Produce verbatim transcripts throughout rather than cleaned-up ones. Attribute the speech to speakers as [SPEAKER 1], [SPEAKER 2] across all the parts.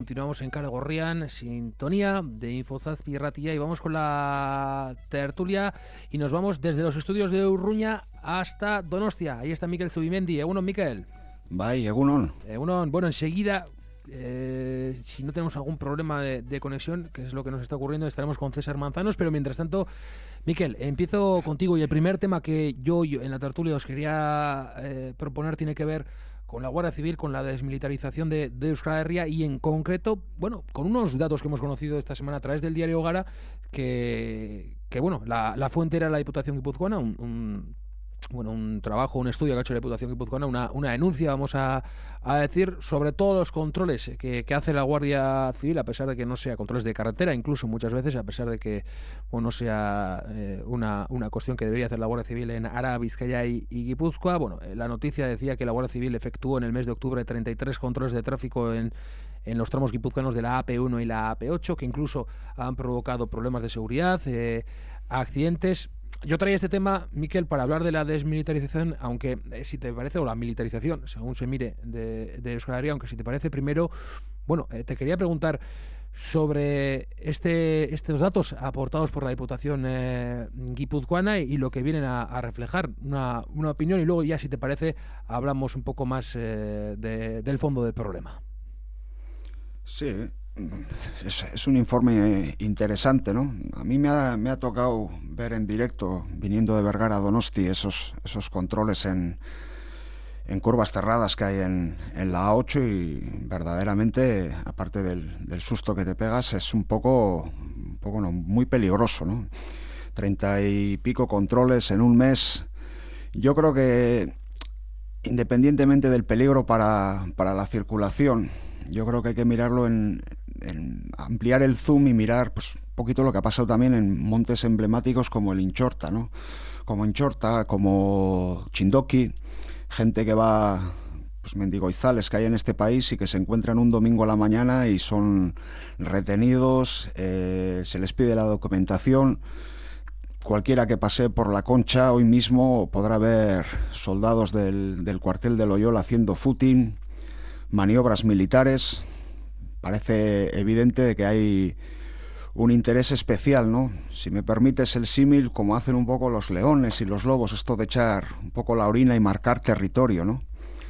[SPEAKER 1] Continuamos en Kale Gorrian, sintonía de Infozazpi Irratia, y vamos con la tertulia y nos vamos desde los estudios de Urruña hasta Donostia. Ahí está Mikel Zubimendi. Egunon, Mikel.
[SPEAKER 2] Bai, egunon.
[SPEAKER 1] Egunon. Bueno, enseguida, eh, si no tenemos algún problema de, de conexión, que es lo que nos está ocurriendo, estaremos con César Manzanos, pero mientras tanto, Mikel, empiezo contigo, y el primer tema que yo, yo en la tertulia os quería eh, proponer tiene que ver con la Guardia Civil, con la desmilitarización de, de Euskal Herria, y en concreto, bueno, con unos datos que hemos conocido esta semana a través del diario Gara, que, que bueno, la, la fuente era la Diputación Guipuzcoana, un, un, bueno, un trabajo, un estudio que ha hecho la Diputación Guipuzcoana, una, una denuncia, vamos a, a decir, sobre todos los controles que, que hace la Guardia Civil, a pesar de que no sea controles de carretera, incluso muchas veces, a pesar de que bueno, no sea eh, una, una cuestión que debería hacer la Guardia Civil en Araba, Vizcaya y, y Guipúzcoa. Bueno, la noticia decía que la Guardia Civil efectuó en el mes de octubre treinta y tres controles de tráfico en, en los tramos guipuzcoanos de la A P uno y la A P ocho, que incluso han provocado problemas de seguridad, eh, accidentes. Yo traía este tema, Mikel, para hablar de la desmilitarización, aunque eh, si te parece, o la militarización, según se mire, de, de Euskal Herria, aunque si te parece, primero, bueno, eh, te quería preguntar sobre este, estos datos aportados por la Diputación eh, guipuzcoana y, y lo que vienen a, a reflejar, una, una opinión, y luego ya, si te parece, hablamos un poco más eh, de, del fondo del problema.
[SPEAKER 2] Sí, es, es un informe interesante, ¿no? A mí me ha, me ha tocado ver en directo, viniendo de Vergara a Donosti, esos, esos controles en, en curvas cerradas que hay en, en la A ocho, y verdaderamente, aparte del, del susto que te pegas, es un poco, un poco no, muy peligroso, ¿no? Treinta y pico controles en un mes. Yo creo que, independientemente del peligro para, para la circulación, yo creo que hay que mirarlo en, en ampliar el zoom y mirar pues un poquito lo que ha pasado también en montes emblemáticos como el Inchorta, ¿no? Como Inchorta, como Chindoki, gente que va, pues mendigoizales que hay en este país y que se encuentran un domingo a la mañana y son retenidos, eh, se les pide la documentación. Cualquiera que pase por la Concha hoy mismo podrá ver soldados del, del cuartel de Loyola haciendo footing, maniobras militares. Parece evidente que hay un interés especial, ¿no? Si me permites el símil, como hacen un poco los leones y los lobos, esto de echar un poco la orina y marcar territorio, ¿no?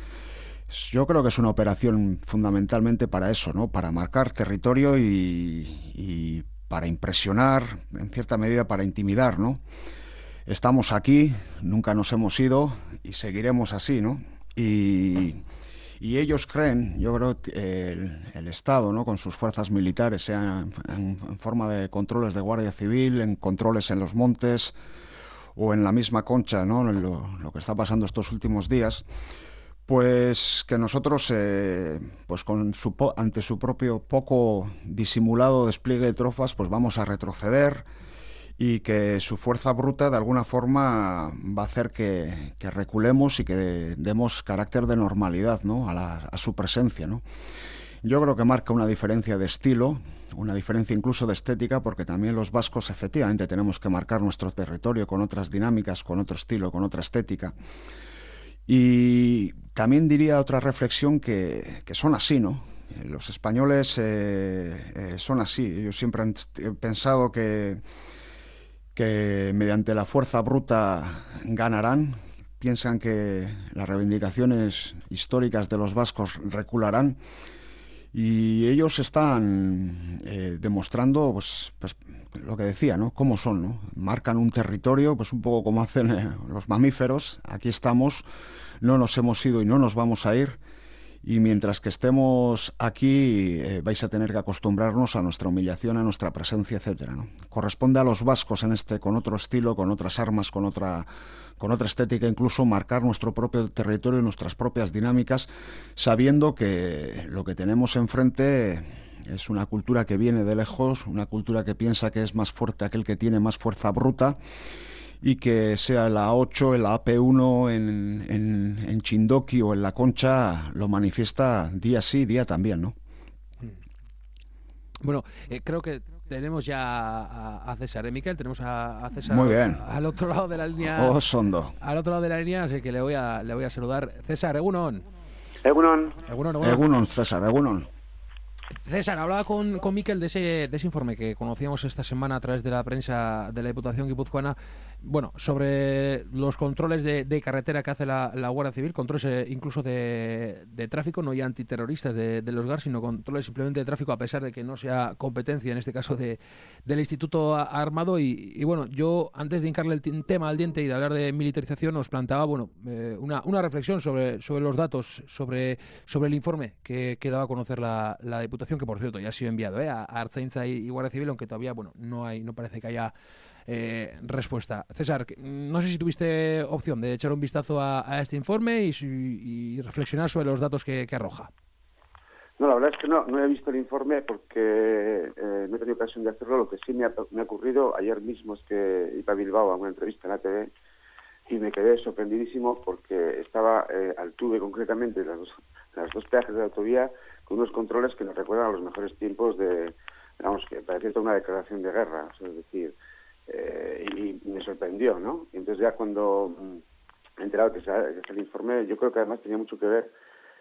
[SPEAKER 2] Yo creo que es una operación fundamentalmente para eso, ¿no? Para marcar territorio y, y para impresionar, en cierta medida para intimidar, ¿no? Estamos aquí, nunca nos hemos ido y seguiremos así, ¿no? Y... Y ellos creen, yo creo que el, el Estado, ¿no? Con sus fuerzas militares, sea en, en, en forma de controles de Guardia Civil, en controles en los montes o en la misma Concha, ¿no? Lo, lo que está pasando estos últimos días, pues que nosotros, eh, pues con su, ante su propio poco disimulado despliegue de tropas, pues vamos a retroceder, y que su fuerza bruta de alguna forma va a hacer que, que reculemos y que demos carácter de normalidad, ¿no? a, la, a su presencia, ¿no? Yo creo que marca una diferencia de estilo, una diferencia incluso de estética, porque también los vascos efectivamente tenemos que marcar nuestro territorio con otras dinámicas, con otro estilo, con otra estética. Y también diría otra reflexión, que, que son así, ¿no? Los españoles eh, eh, son así. Ellos siempre han pensado que que mediante la fuerza bruta ganarán, piensan que las reivindicaciones históricas de los vascos recularán, y ellos están eh, demostrando pues, pues lo que decía, ¿no? Cómo son, ¿no? Marcan un territorio, pues un poco como hacen eh, los mamíferos. Aquí estamos, no nos hemos ido y no nos vamos a ir. Y mientras que estemos aquí, eh, vais a tener que acostumbrarnos a nuestra humillación, a nuestra presencia, etcétera, ¿no? Corresponde a los vascos en este, con otro estilo, con otras armas, con otra, con otra estética, incluso marcar nuestro propio territorio y nuestras propias dinámicas, sabiendo que lo que tenemos enfrente es una cultura que viene de lejos, una cultura que piensa que es más fuerte aquel que tiene más fuerza bruta, y que sea la A ocho, en la A P uno, en, en, en Chindoki o en la Concha, lo manifiesta día sí, día también, ¿no?
[SPEAKER 1] Bueno, eh, creo que tenemos ya a, a César, ¿eh, Mikel? Tenemos a, a César.
[SPEAKER 2] Muy bien.
[SPEAKER 1] A, al otro lado de la línea.
[SPEAKER 2] Oh, sondo.
[SPEAKER 1] Al otro lado de la línea, así que le voy a, le voy a saludar. César, egunon.
[SPEAKER 3] Egunon.
[SPEAKER 1] Egunon, egunon.
[SPEAKER 2] Egunon, César, egunon.
[SPEAKER 1] César, hablaba con, con Miquel de ese, de ese informe que conocíamos esta semana a través de la prensa de la Diputación guipuzcoana, bueno, sobre los controles de, de carretera que hace la, la Guardia Civil, controles eh, incluso de, de tráfico, no ya antiterroristas de, de los G A R, sino controles simplemente de tráfico, a pesar de que no sea competencia, en este caso, de, del Instituto Armado. Y, y bueno, yo, antes de hincarle el t- tema al diente y de hablar de militarización, os planteaba, bueno, eh, una, una reflexión sobre, sobre los datos, sobre, sobre el informe que, que daba a conocer la, la Diputación, que por cierto ya ha sido enviado ¿eh? a, a Ertzaintza y, y Guardia Civil, aunque todavía, bueno, no hay, no parece que haya eh, respuesta. César, no sé si tuviste opción de echar un vistazo a, a este informe y, y reflexionar sobre los datos que, que arroja.
[SPEAKER 3] No, la verdad es que no, no he visto el informe porque eh, no he tenido ocasión de hacerlo. Lo que sí me ha, me ha ocurrido ayer mismo es que iba a Bilbao a una entrevista en la T V y me quedé sorprendidísimo porque estaba eh, al Tuve, concretamente, las dos, las dos peajes de la autovía, con unos controles que nos recuerdan a los mejores tiempos de, digamos, que parecía toda una declaración de guerra, o sea, es decir, eh, y, y me sorprendió, ¿no? Y entonces ya cuando me he enterado que, se, que es el informe, yo creo que además tenía mucho que ver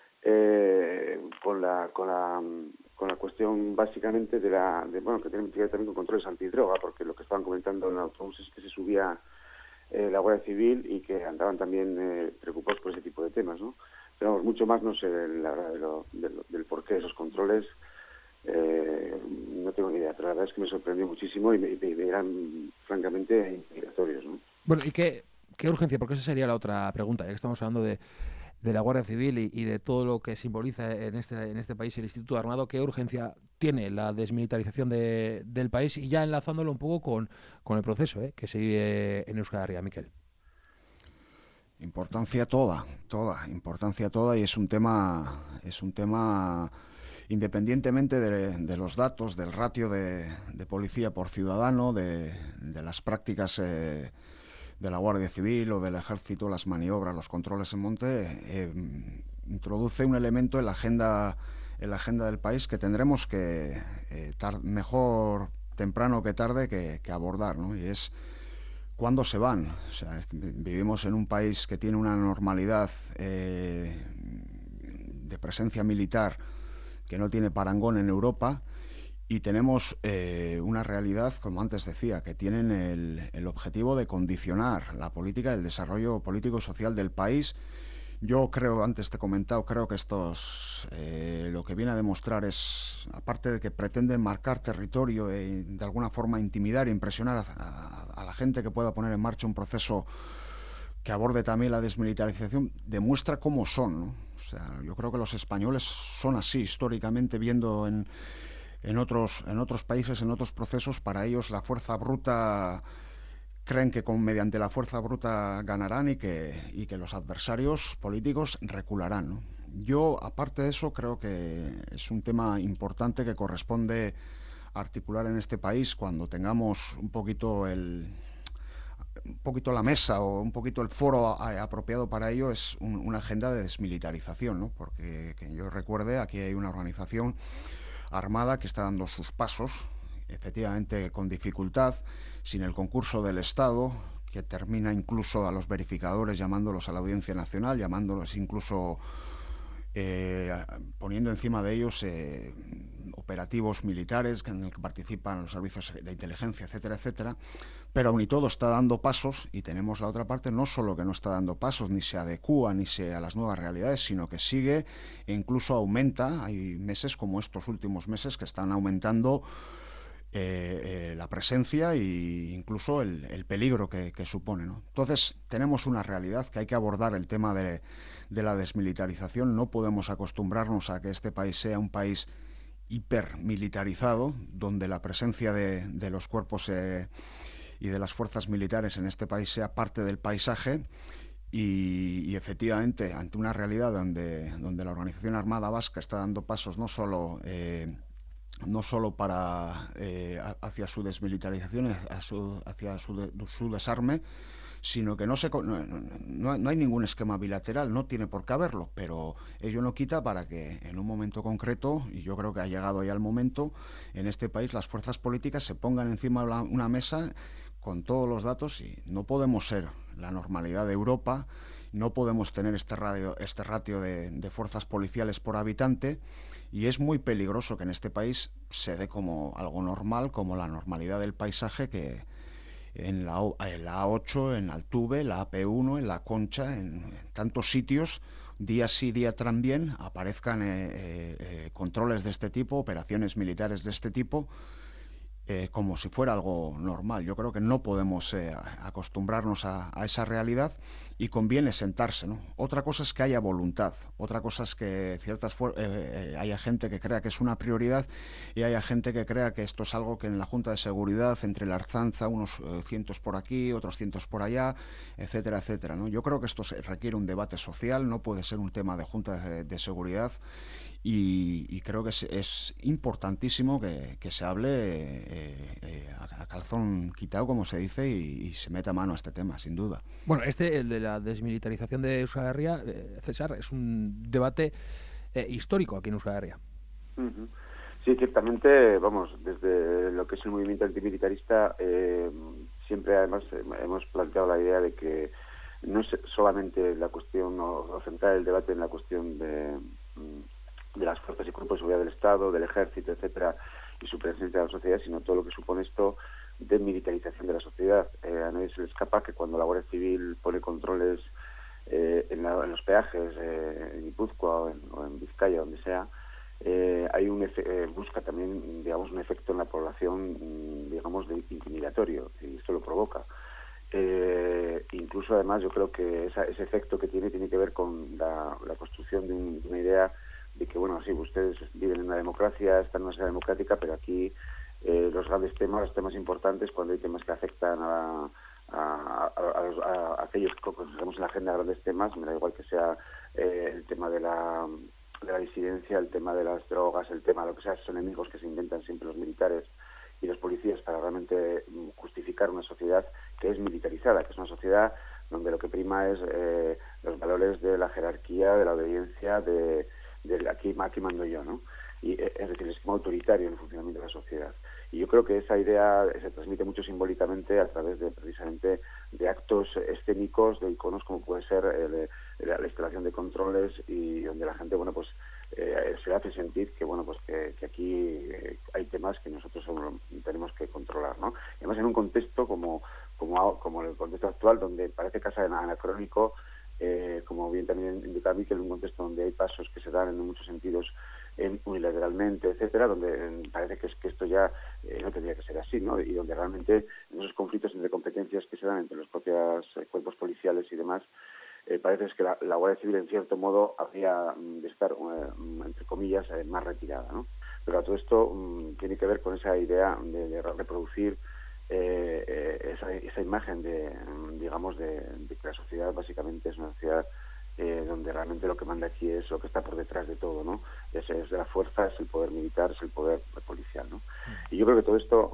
[SPEAKER 3] eh, con la con la con la cuestión básicamente de la de, bueno, que tiene que ver también con controles antidroga, porque lo que estaban comentando en el autobús es que se subía eh, la Guardia Civil y que andaban también eh, preocupados por ese tipo de temas, ¿no? Pero vamos, mucho más no sé la verdad de lo, de lo, del porqué de esos controles, eh, no tengo ni idea, pero la verdad es que me sorprendió muchísimo y, me, y me eran francamente intimidatorios, ¿no?
[SPEAKER 1] Bueno, ¿y qué, qué urgencia? Porque esa sería la otra pregunta, ya que estamos hablando de de la Guardia Civil y, y de todo lo que simboliza en este en este país el Instituto Armado. ¿Qué urgencia tiene la desmilitarización de, del país? Y ya enlazándolo un poco con, con el proceso ¿eh? que se vive en Euskal Herria, Miquel.
[SPEAKER 2] Importancia toda, toda, importancia toda, y es un tema, es un tema independientemente de, de los datos, del ratio de, de policía por ciudadano, de, de las prácticas eh, de la Guardia Civil o del Ejército, las maniobras, los controles en monte, eh, introduce un elemento en la agenda en la agenda del país que tendremos que eh, tar- mejor temprano que tarde que, que abordar, ¿no? Y es cuándo se van. O sea, vivimos en un país que tiene una normalidad eh, de presencia militar que no tiene parangón en Europa. Y tenemos eh, una realidad, como antes decía, que tienen el, el objetivo de condicionar la política, el desarrollo político y social del país. Yo creo, antes te he comentado, creo que estos eh, lo que viene a demostrar es, aparte de que pretenden marcar territorio y de alguna forma intimidar e impresionar a, a, a la gente que pueda poner en marcha un proceso que aborde también la desmilitarización, demuestra cómo son, ¿no? O sea, yo creo que los españoles son así, históricamente, viendo en... En otros, en otros países, en otros procesos, para ellos la fuerza bruta, creen que con, mediante la fuerza bruta ganarán y que, y que los adversarios políticos recularán, ¿no? Yo, aparte de eso, creo que es un tema importante que corresponde articular en este país cuando tengamos un poquito el... un poquito la mesa o un poquito el foro a, apropiado para ello, es un, una agenda de desmilitarización, ¿no? Porque, que yo recuerde, aquí hay una organización armada que está dando sus pasos, efectivamente con dificultad, sin el concurso del Estado, que termina incluso a los verificadores llamándolos a la Audiencia Nacional, llamándolos incluso eh, poniendo encima de ellos eh, operativos militares en el que participan los servicios de inteligencia, etcétera, etcétera. Pero aún y todo está dando pasos, y tenemos la otra parte, no solo que no está dando pasos, ni se adecúa, ni se a las nuevas realidades, sino que sigue e incluso aumenta. Hay meses como estos últimos meses que están aumentando eh, eh, la presencia e incluso el, el peligro que, que supone, ¿no? Entonces tenemos una realidad que hay que abordar, el tema de, de la desmilitarización. No podemos acostumbrarnos a que este país sea un país hipermilitarizado, donde la presencia de, de los cuerpos eh, y de las fuerzas militares en este país sea parte del paisaje. Y, y efectivamente, ante una realidad donde, donde la Organización Armada Vasca está dando pasos no solo eh, no solo para eh, hacia su desmilitarización, hacia su, hacia su, de, su desarme, sino que no, se, no, no, no hay ningún esquema bilateral, no tiene por qué haberlo, pero ello no quita para que en un momento concreto, y yo creo que ha llegado ya el momento, en este país las fuerzas políticas se pongan encima de una mesa con todos los datos, y no podemos ser la normalidad de Europa no podemos tener este, radio, este ratio de, de fuerzas policiales por habitante, y es muy peligroso que en este país se dé como algo normal, como la normalidad del paisaje, que en la, en la A ocho, en Altuve, la A P uno, en La Concha, en, en tantos sitios, día sí, día también, aparezcan eh, eh, controles de este tipo, operaciones militares de este tipo, Eh, como si fuera algo normal. Yo creo que no podemos eh, acostumbrarnos a, a esa realidad, y conviene sentarse, ¿no? Otra cosa es que haya voluntad, otra cosa es que ciertas eh, eh, haya gente que crea que es una prioridad, y haya gente que crea que esto es algo que en la Junta de Seguridad, entre la Arzanza, unos eh, cientos por aquí, otros cientos por allá, etcétera, etcétera, ¿no? Yo creo que esto se, requiere un debate social, no puede ser un tema de Junta de, de Seguridad. Y, y creo que es, es importantísimo que, que se hable eh, eh, a, a calzón quitado, como se dice, y, y se meta mano a este tema, sin duda.
[SPEAKER 1] Bueno, este, el de la desmilitarización de Euskal Herria, eh, César, es un debate eh, histórico aquí en Euskal Herria.
[SPEAKER 3] Uh-huh. Sí, ciertamente, vamos, desde lo que es el movimiento antimilitarista, eh, siempre además hemos planteado la idea de que no es solamente la cuestión, o, o centrar el debate en la cuestión de... de las fuerzas y cuerpos de seguridad del Estado, del Ejército, etcétera, y su presencia en la sociedad, sino todo lo que supone esto de militarización de la sociedad. Eh, a nadie se le escapa que cuando la Guardia Civil pone controles eh, en, la, en los peajes, eh, en Guipúzcoa o en, o en Vizcaya, donde sea, eh, hay un efe, eh, busca también, digamos, un efecto en la población, digamos, de intimidatorio, y esto lo provoca. Eh, incluso, además, yo creo que esa, ese efecto que tiene tiene que ver con la, la construcción de, un, de una idea de que, bueno, sí, ustedes viven en una democracia, están en una sociedad democrática, pero aquí eh, los grandes temas, los temas importantes, cuando hay temas que afectan a, a, a, a, los, a aquellos que consideramos en la agenda grandes temas, me da igual que sea eh, el tema de la, de la disidencia, el tema de las drogas, el tema de lo que sea, esos enemigos que se inventan siempre los militares y los policías para realmente justificar una sociedad que es militarizada, que es una sociedad donde lo que prima es eh, los valores de la jerarquía, de la obediencia, de del aquí, aquí mando yo, ¿no? Y, es decir, el esquema autoritario en el funcionamiento de la sociedad. Y yo creo que esa idea se transmite mucho simbólicamente a través de, precisamente, de actos escénicos, de iconos, como puede ser el, la, la instalación de controles, y donde la gente, bueno, pues eh, se hace sentir que, bueno, pues que, que aquí eh, hay temas que nosotros tenemos que controlar, ¿no? Y además en un contexto como, como, como el contexto actual, donde parece casi anacrónico, Eh, como bien también indica Miquel, en un contexto donde hay pasos que se dan en muchos sentidos eh, unilateralmente, etcétera, donde eh, parece que es que esto ya eh, no tendría que ser así, ¿no? Y donde realmente en esos conflictos entre competencias que se dan entre los propios eh, cuerpos policiales y demás, eh, parece que la, la Guardia Civil en cierto modo habría de estar, eh, entre comillas, eh, más retirada, ¿no? Pero todo esto um, tiene que ver con esa idea de, de reproducir Eh, eh, esa, esa imagen de, digamos, de, de que la sociedad básicamente es una sociedad eh, donde realmente lo que manda aquí es lo que está por detrás de todo, ¿no? Es, es de la fuerza, es el poder militar, es el poder policial, ¿no? Y yo creo que todo esto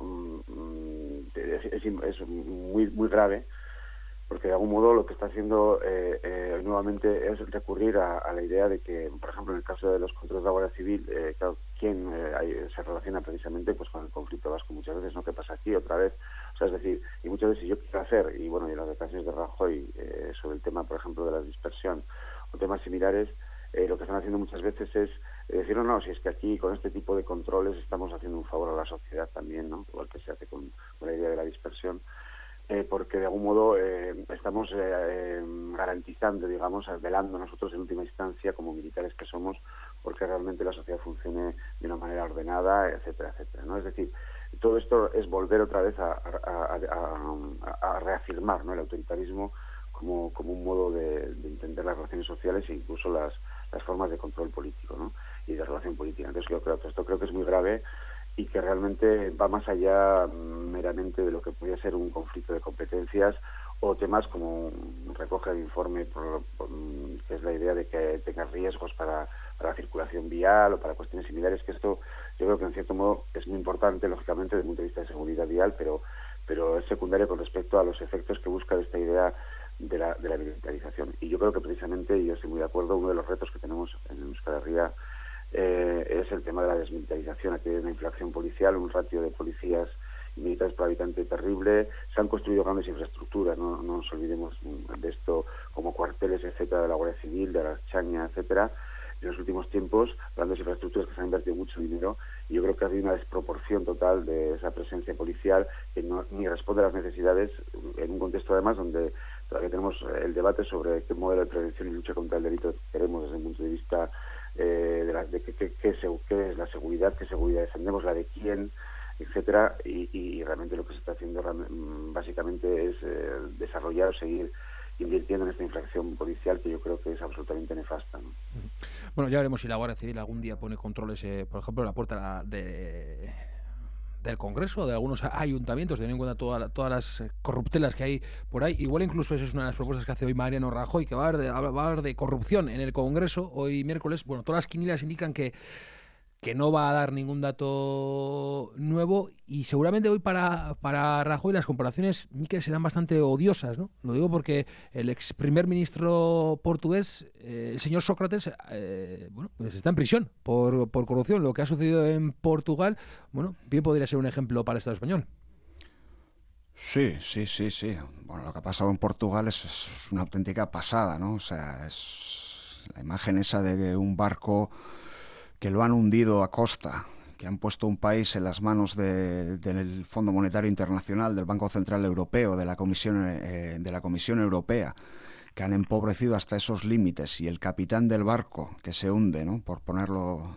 [SPEAKER 3] um, es, es, es muy muy grave, porque de algún modo lo que está haciendo eh, eh, nuevamente es recurrir a, a la idea de que, por ejemplo, en el caso de los controles de la Guardia Civil, eh, claro, ¿quién eh, hay, se relaciona precisamente pues con el conflicto vasco muchas veces, ¿no? ¿Qué pasa aquí otra vez? O sea, es decir, y muchas veces si yo quiero hacer, y bueno, y las declaraciones de Rajoy eh, sobre el tema, por ejemplo, de la dispersión o temas similares, eh, lo que están haciendo muchas veces es eh, decir, no, no, si es que aquí con este tipo de controles estamos haciendo un favor a la sociedad también, ¿no? Igual que se hace con, con la idea de la dispersión. Eh, porque de algún modo eh, estamos eh, eh, garantizando, digamos, velando nosotros en última instancia como militares que somos, porque realmente la sociedad funcione de una manera ordenada, etcétera, etcétera, ¿no? Es decir, todo esto es volver otra vez a, a, a, a reafirmar, ¿no?, el autoritarismo como, como un modo de, de entender las relaciones sociales e incluso las, las formas de control político, ¿no?, y de relación política. Entonces yo creo que esto creo que es muy grave y que realmente va más allá meramente de lo que podría ser un conflicto de competencias o temas como recoge el informe, por, por, que es la idea de que tenga riesgos para, para la circulación vial o para cuestiones similares, que esto yo creo que en cierto modo es muy importante, lógicamente, desde el punto de vista de seguridad vial, pero, pero es secundario con respecto a los efectos que busca esta idea de la, de la militarización. Y yo creo que precisamente, y yo estoy muy de acuerdo, uno de los retos que tenemos en Euskal Herria Eh, es el tema de la desmilitarización. Aquí hay una inflación policial, un ratio de policías militares por habitante terrible, se han construido grandes infraestructuras, no, no nos olvidemos de esto, como cuarteles, etcétera, de la Guardia Civil, de la Chaña, etcétera, en los últimos tiempos, grandes infraestructuras que se han invertido mucho dinero, y yo creo que ha habido una desproporción total de esa presencia policial que no, ni responde a las necesidades, en un contexto además donde todavía tenemos el debate sobre qué modelo de prevención y lucha contra el delito queremos desde el punto de vista eh, de, la, de qué, qué, qué, qué es la seguridad, qué seguridad defendemos, la de quién, etcétera, y, y realmente lo que se está haciendo básicamente es eh, desarrollar o seguir invirtiendo en esta infracción policial que yo creo que es absolutamente nefasta, ¿no?
[SPEAKER 1] Bueno, ya veremos si la Guardia Civil algún día pone controles, eh, por ejemplo, en la puerta de, del Congreso, de algunos ayuntamientos, teniendo en cuenta toda, todas las corruptelas que hay por ahí. Igual incluso esa es una de las propuestas que hace hoy Mariano Rajoy, que va a hablar de, va a hablar de corrupción en el Congreso hoy miércoles. Bueno, todas las quinielas indican que que no va a dar ningún dato nuevo, y seguramente hoy para, para Rajoy las comparaciones, Miquel, serán bastante odiosas, ¿no? Lo digo porque el ex primer ministro portugués, eh, el señor Sócrates, eh, bueno, pues está en prisión por, por corrupción. Lo que ha sucedido en Portugal, bueno, bien podría ser un ejemplo para el Estado español.
[SPEAKER 2] Sí, sí, sí, sí. Bueno, lo que ha pasado en Portugal es, es una auténtica pasada, ¿no? O sea, es la imagen esa de un barco que lo han hundido a costa, que han puesto un país en las manos de, del Fondo Monetario Internacional, del Banco Central Europeo, de la Comisión, eh, de la Comisión Europea, que han empobrecido hasta esos límites, y el capitán del barco que se hunde, ¿no? Por ponerlo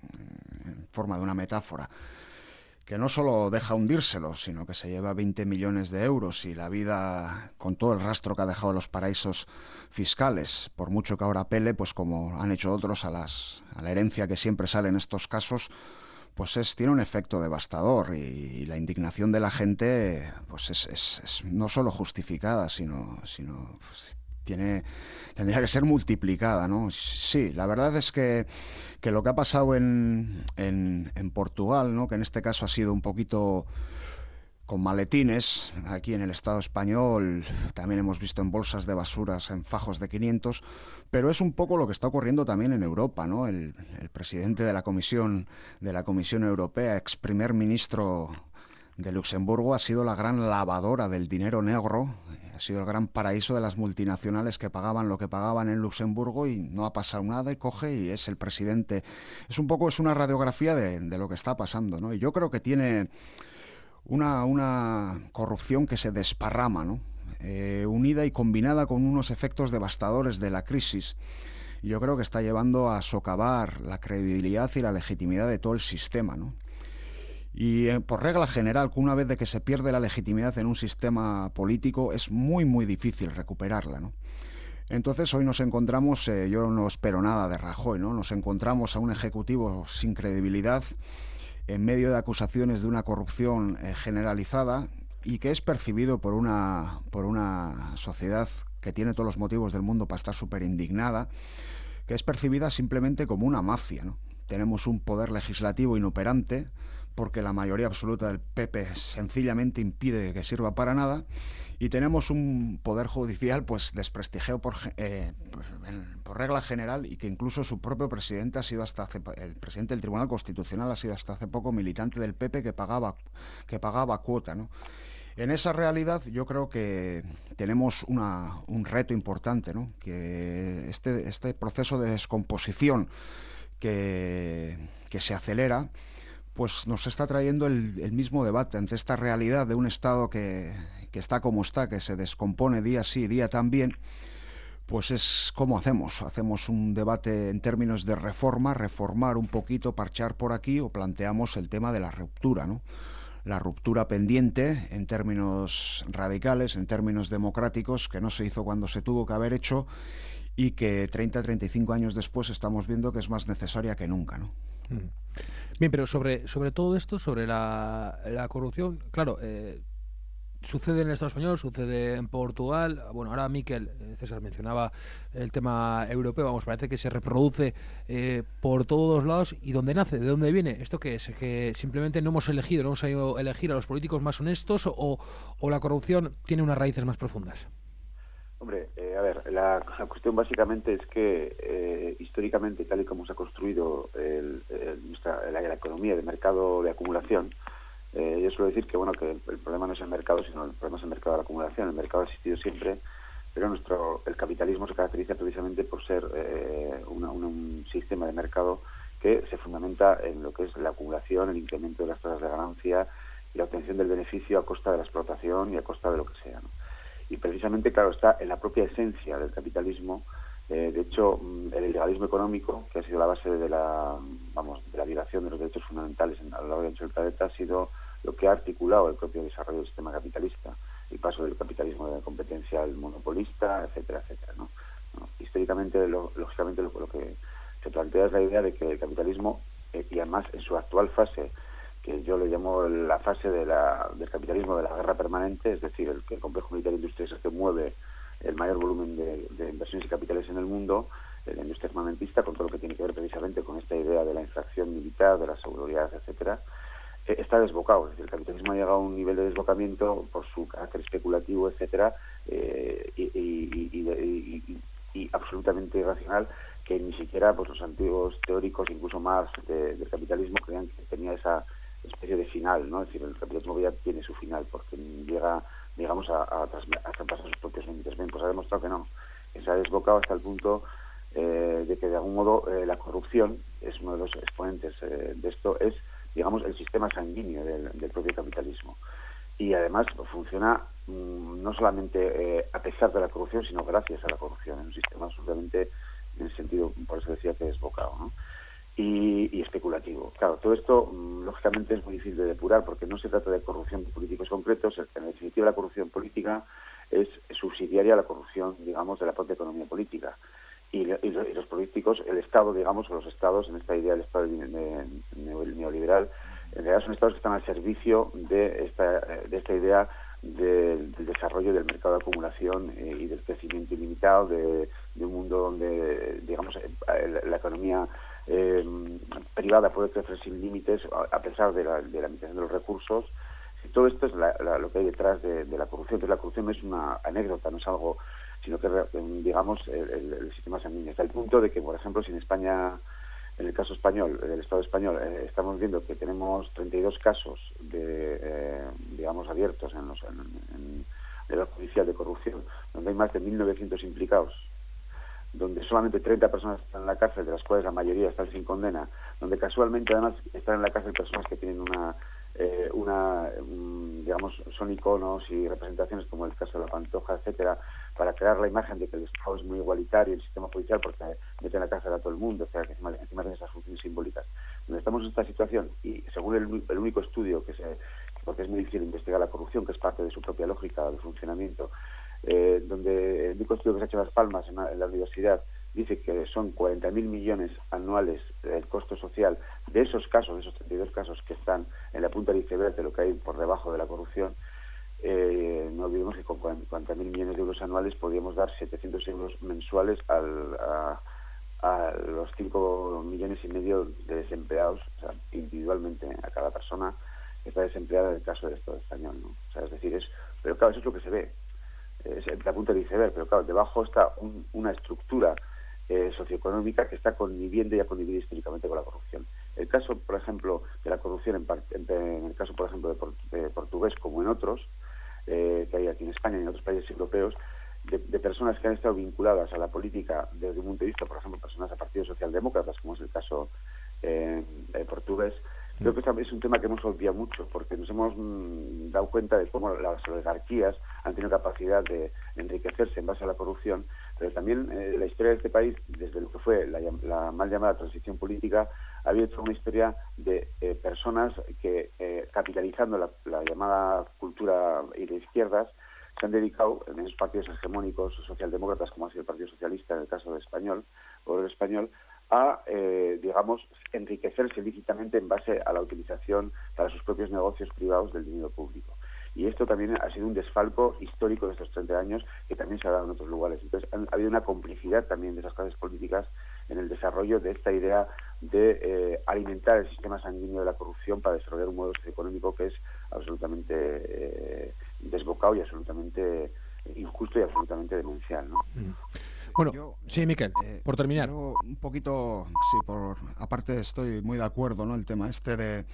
[SPEAKER 2] en forma de una metáfora, que no solo deja hundírselo, sino que se lleva veinte millones de euros y la vida, con todo el rastro que ha dejado los paraísos fiscales, por mucho que ahora apele, pues como han hecho otros, a, las, a la herencia que siempre sale en estos casos, pues es, tiene un efecto devastador, y, y la indignación de la gente pues es, es, es no solo justificada, sino, sino pues, tiene, tendría que ser multiplicada, ¿no? Sí, la verdad es que, que lo que ha pasado en, en, en Portugal, ¿no? Que en este caso ha sido un poquito con maletines, aquí en el Estado español también hemos visto en bolsas de basuras, en fajos de quinientos, pero es un poco lo que está ocurriendo también en Europa, ¿no? El, el presidente de la Comisión, de la Comisión Europea, ex primer ministro de Luxemburgo, ha sido la gran lavadora del dinero negro, ha sido el gran paraíso de las multinacionales que pagaban lo que pagaban en Luxemburgo, y no ha pasado nada, y coge y es el presidente. Es un poco, es una radiografía de, de lo que está pasando, ¿no? Y yo creo que tiene una, una corrupción que se desparrama, ¿no? Eh, unida y combinada con unos efectos devastadores de la crisis. Yo creo que está llevando a socavar la credibilidad y la legitimidad de todo el sistema, ¿no? Y eh, por regla general, que una vez de que se pierde la legitimidad en un sistema político, es muy, muy difícil recuperarla, ¿no? Entonces hoy nos encontramos, eh, yo no espero nada de Rajoy, ¿no? Nos encontramos a un ejecutivo sin credibilidad, en medio de acusaciones de una corrupción eh, generalizada, y que es percibido por una, por una sociedad que tiene todos los motivos del mundo para estar súper indignada, que es percibida simplemente como una mafia, ¿no? Tenemos un poder legislativo inoperante, porque la mayoría absoluta del P P sencillamente impide que sirva para nada, y tenemos un poder judicial pues desprestigiado por, eh, por regla general, y que incluso su propio presidente ha sido hasta hace, el presidente del Tribunal Constitucional ha sido hasta hace poco militante del P P que pagaba, que pagaba cuota, ¿no? En esa realidad yo creo que tenemos una, un reto importante, ¿no? Que este, este proceso de descomposición que, que se acelera, pues nos está trayendo el, el mismo debate ante esta realidad de un Estado que, que está como está, que se descompone día sí, día también. Pues es cómo hacemos. Hacemos un debate en términos de reforma, reformar un poquito, parchar por aquí, o planteamos el tema de la ruptura, ¿no? La ruptura pendiente en términos radicales, en términos democráticos, que no se hizo cuando se tuvo que haber hecho, y que treinta, treinta y cinco años después estamos viendo que es más necesaria que nunca, ¿no?
[SPEAKER 1] Bien, pero sobre, sobre todo esto, sobre la, la corrupción, claro, eh, sucede en el Estado español, sucede en Portugal. Bueno, ahora Miquel, eh, César mencionaba el tema europeo, vamos, parece que se reproduce eh, por todos lados. ¿Y dónde nace? ¿De dónde viene? ¿Esto qué es? ¿Que simplemente no hemos elegido, no hemos sabido elegir a los políticos más honestos, o, o la corrupción tiene unas raíces más profundas?
[SPEAKER 3] Hombre, eh, a ver, la, la cuestión básicamente es que eh, históricamente, tal y como se ha construido el, el, nuestra, la, la economía de mercado de acumulación, Eh, yo suelo decir que bueno que el, el problema no es el mercado, sino el problema es el mercado de la acumulación. El mercado ha existido siempre, pero nuestro el capitalismo se caracteriza precisamente por ser eh, una, una, un sistema de mercado que se fundamenta en lo que es la acumulación, el incremento de las tasas de ganancia y la obtención del beneficio a costa de la explotación y a costa de lo que sea, ¿no? Y precisamente, claro, está en la propia esencia del capitalismo. Eh, de hecho, el ilegalismo económico, que ha sido la base de la, vamos, de la violación de los derechos fundamentales en, a lo largo y ancho del planeta, ha sido lo que ha articulado el propio desarrollo del sistema capitalista, el paso del capitalismo de la competencia al monopolista, etcétera, etcétera, ¿no? ¿No? Históricamente, lo, lógicamente, lo, lo que se plantea es la idea de que el capitalismo, eh, y además en su actual fase, que yo le llamo la fase de la, del capitalismo de la guerra permanente, es decir, el, el complejo militar industrial es el que mueve el mayor volumen de, de inversiones y capitales en el mundo, la industria armamentista, con todo lo que tiene que ver precisamente con esta idea de la infracción militar, de la seguridad, etcétera, eh, está desbocado. Es decir, el capitalismo ha llegado a un nivel de desbocamiento por su carácter especulativo, etcétera, eh, y, y, y, y, y, y absolutamente irracional, que ni siquiera pues los antiguos teóricos, incluso Marx, de, del capitalismo, creían que tenía esa especie de final, ¿no? Es decir, el capitalismo ya tiene su final, porque llega, digamos, a, a, a traspasar sus propios límites. Bien, pues ha demostrado que no, que se ha desbocado hasta el punto eh, de que, de algún modo, eh, la corrupción es uno de los exponentes eh, de esto, es, digamos, el sistema sanguíneo del, del propio capitalismo. Y además funciona mmm, no solamente eh, a pesar de la corrupción, sino gracias a la corrupción. Es un sistema absolutamente, en el sentido, por eso decía que desbocado, ¿no? Y, y especulativo. Claro, todo esto, mmm, lógicamente, es muy difícil de depurar, porque no se trata de corrupción de políticos concretos. En definitiva, la corrupción política es subsidiaria a la corrupción, digamos, de la propia economía política. Y, y, y los políticos, el Estado, digamos, o los Estados, en esta idea del Estado neoliberal, en realidad son Estados que están al servicio de esta, de esta idea de, del desarrollo del mercado de acumulación eh, y del crecimiento ilimitado, de, de un mundo donde, digamos, la, la economía eh, privada puede crecer sin límites a pesar de la, de la limitación de los recursos. Y todo esto es la, la, lo que hay detrás de, de la corrupción. Entonces, la corrupción no es una anécdota, no es algo, sino que, digamos, el, el, el sistema sanguíneo. Hasta el punto de que, por ejemplo, si en España, en el caso español, del Estado español, eh, estamos viendo que tenemos treinta y dos casos de, eh, digamos, abiertos en los en, en, en la judicial de corrupción, donde hay más de mil novecientos implicados, donde solamente treinta personas están en la cárcel, de las cuales la mayoría están sin condena, donde casualmente además están en la cárcel personas que tienen una, eh, una um, digamos, son iconos y representaciones, como el caso de la Pantoja, etcétera, para crear la imagen de que el Estado es muy igualitario, el sistema judicial, porque mete en la cárcel a todo el mundo, o sea, que encima, encima de esas funciones simbólicas. Donde estamos en esta situación, y según el, el único estudio que se, porque es muy difícil investigar la corrupción, que es parte de su propia lógica de funcionamiento, Eh, donde el único estudio que se ha hecho en Las Palmas, en la, en la universidad, dice que son cuarenta mil millones anuales el costo social de esos casos, de esos treinta y dos casos que están en la punta del iceberg de lo que hay por debajo de la corrupción. Eh, no olvidemos que con cuarenta mil millones de euros anuales podríamos dar setecientos euros mensuales al, a, a los cinco millones y medio de desempleados, o sea, individualmente a cada persona que está desempleada en el caso del Estado español, ¿no? O sea, es decir, es, pero claro, eso es lo que se ve. Es la punta del iceberg, pero claro, debajo está un, una estructura eh, socioeconómica que está conviviendo y ha convivido históricamente con la corrupción. El caso, por ejemplo, de la corrupción, en, en, en el caso, por ejemplo, de, por, de portugués, como en otros, eh, que hay aquí en España y en otros países europeos, de, de personas que han estado vinculadas a la política desde un punto de vista, por ejemplo, personas a partidos socialdemócratas, como es el caso eh, eh, portugués. Creo que es un tema que hemos olvidado mucho, porque nos hemos mmm, dado cuenta de cómo las oligarquías han tenido capacidad de enriquecerse en base a la corrupción, pero también eh, la historia de este país, desde lo que fue la, la mal llamada transición política, había hecho una historia de eh, personas que, eh, capitalizando la, la llamada cultura y de izquierdas, se han dedicado en esos partidos hegemónicos socialdemócratas, como ha sido el Partido Socialista en el caso de Español, o el Español, a, eh, digamos, enriquecerse lícitamente en base a la utilización para sus propios negocios privados del dinero público. Y esto también ha sido un desfalco histórico de estos treinta años que también se ha dado en otros lugares. Entonces, ha habido una complicidad también de esas clases políticas en el desarrollo de esta idea de eh, alimentar el sistema sanguíneo de la corrupción para desarrollar un modelo socioeconómico que es absolutamente eh, desbocado y absolutamente injusto y absolutamente demencial, ¿no?
[SPEAKER 1] Mm. Bueno,
[SPEAKER 2] yo,
[SPEAKER 1] sí, Miquel, eh, por terminar.
[SPEAKER 2] Yo un poquito, sí, por aparte estoy muy de acuerdo, ¿no? El tema este de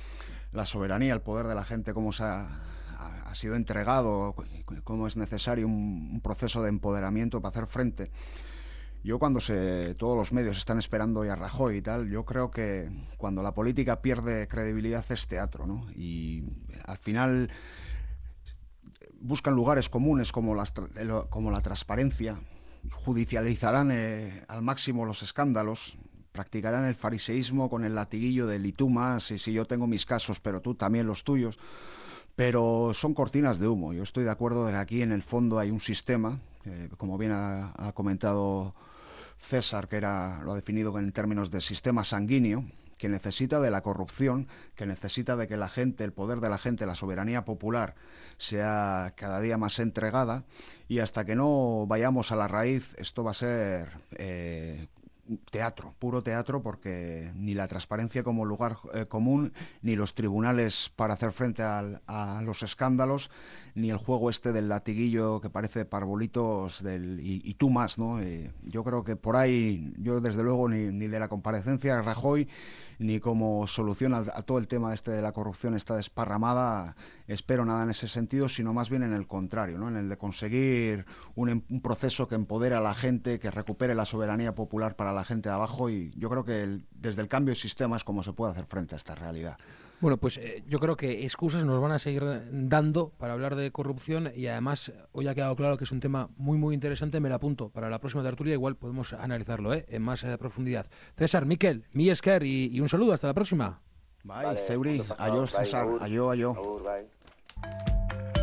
[SPEAKER 2] la soberanía, el poder de la gente, cómo se ha, ha, ha sido entregado, cómo es necesario un, un proceso de empoderamiento para hacer frente. Yo cuando se, todos los medios están esperando hoy a Rajoy y tal, yo creo que cuando la política pierde credibilidad es teatro, ¿no? Y al final buscan lugares comunes como, las, como la transparencia, judicializarán eh, al máximo los escándalos, practicarán el fariseísmo con el latiguillo del y tú más, y si yo tengo mis casos, pero tú también los tuyos. Pero son cortinas de humo. Yo estoy de acuerdo de que aquí en el fondo hay un sistema, eh, como bien ha, ha comentado César, que era, lo ha definido en términos de sistema sanguíneo, que necesita de la corrupción, que necesita de que la gente, el poder de la gente, la soberanía popular sea cada día más entregada, y hasta que no vayamos a la raíz, esto va a ser eh, teatro, puro teatro, porque ni la transparencia como lugar eh, común, ni los tribunales para hacer frente al, a los escándalos, ni el juego este del latiguillo que parece parvulitos del y, y tú más, ¿no? Eh, yo creo que por ahí, yo desde luego ni, ni de la comparecencia de Rajoy, ni como solución a, a todo el tema este de la corrupción está desparramada, espero nada en ese sentido, sino más bien en el contrario, ¿no? En el de conseguir un, un proceso que empodere a la gente, que recupere la soberanía popular para la gente de abajo, y yo creo que el, desde el cambio de sistema es como se puede hacer frente a esta realidad.
[SPEAKER 1] Bueno, pues eh, yo creo que excusas nos van a seguir dando para hablar de corrupción, y además hoy ha quedado claro que es un tema muy muy interesante. Me lo apunto para la próxima tertulia, igual podemos analizarlo ¿eh? en más eh, profundidad. César, Miquel, mi esker y, y un saludo, hasta la próxima.
[SPEAKER 2] Bye, vale, Zeuri, adiós César, adiós, adiós.